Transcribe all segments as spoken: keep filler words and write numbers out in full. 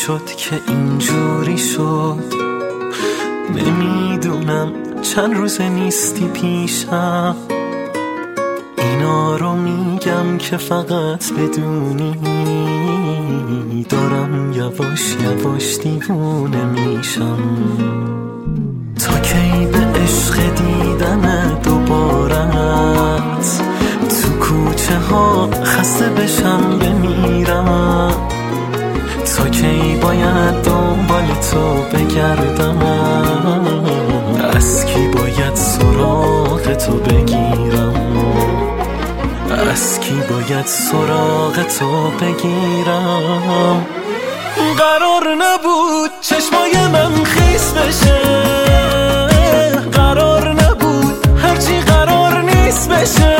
شد که اینجوری شد؟ نمیدونم چند روز نیستی پیشم، اینا رو میگم که فقط بدونی دارم یواش یواش دیوونه میشم. تا کی به عشق دیدن دوبارت تو کوچه ها خسته بشم بمیرم؟ تا کی باید دنبال تو بگردم؟ از کی باید سراغ تو بگیرم؟ از کی باید سراغ تو بگیرم؟ قرار نبود چشمای من خیس بشه، قرار نبود هرچی قرار نیست بشه،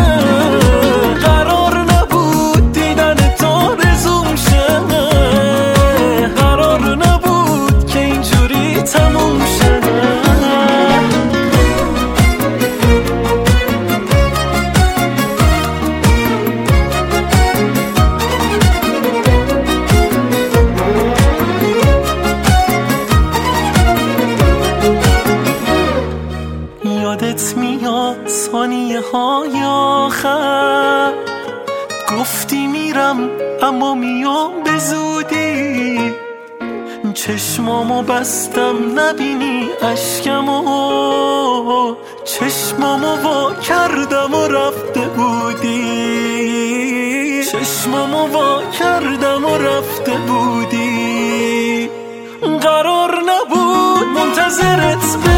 قرار نبود دیدن تو رزوم شه، قرار نبود که اینجوری تموم شه. یادت میاد ثانیه های آخر گفتی میرم اما میام به زودی، چشمامو بستم نبینی اشکمو، چشمامو وا کردم و رفته بودی، چشمامو وا کردم و رفته بودی. قرار نبود منتظرت